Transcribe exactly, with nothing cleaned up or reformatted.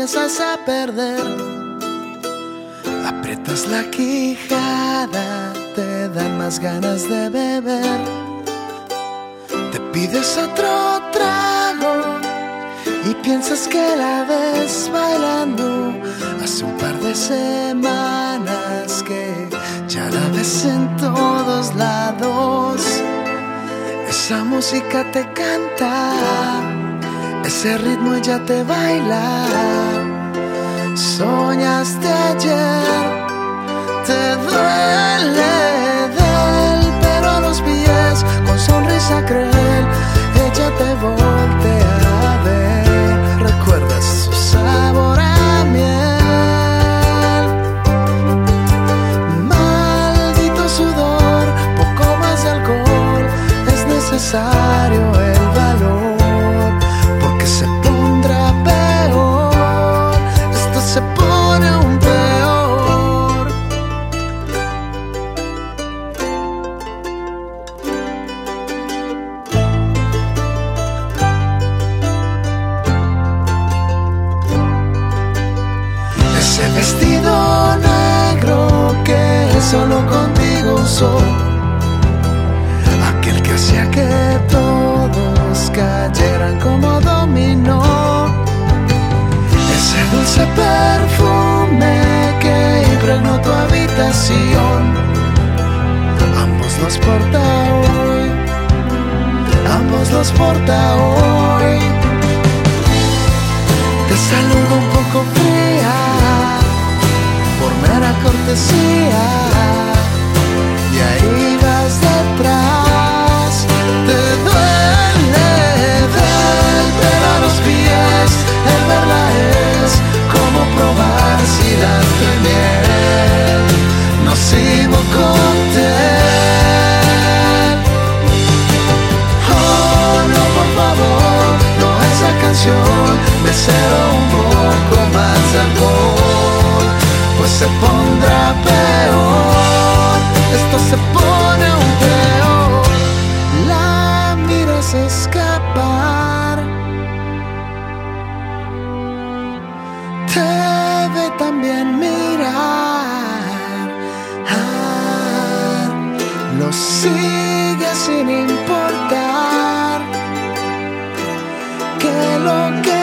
empiezas a perder. Aprietas la quijada, te dan más ganas de beber. Te pides otro trago y piensas que la ves bailando. Hace un par de semanas que ya la ves en todos lados. Esa música te canta, ese ritmo ella te baila. Soñaste ayer, te duele del pelo a los pies. Con sonrisa cruel, ella te voltea a ver. Recuerdas su sabor a miel. Maldito sudor, poco más de alcohol. Es necesario el valor, porque se pondrá peor. Esto se pone aún peor. Ese vestido negro que solo contigo usó, aquel que hacía que todos cayeran como dominó. Ese dulce perfume que impregnó tu habitación, ambos los porta hoy, ambos los porta hoy. Te saludo un poco fría, por mera cortesía, y ahí vas detrás. Te duele del pelo a los pies, el verla es como probar cilantro y miel, nocivo cóctel. Oh, no, por favor, no esa canción, mesero, un poco más de alcohol, pues se pondrá peor. Esto se pone aún peor. La miras escapar, te ve también mirar. Ah, lo sigue sin importar que lo que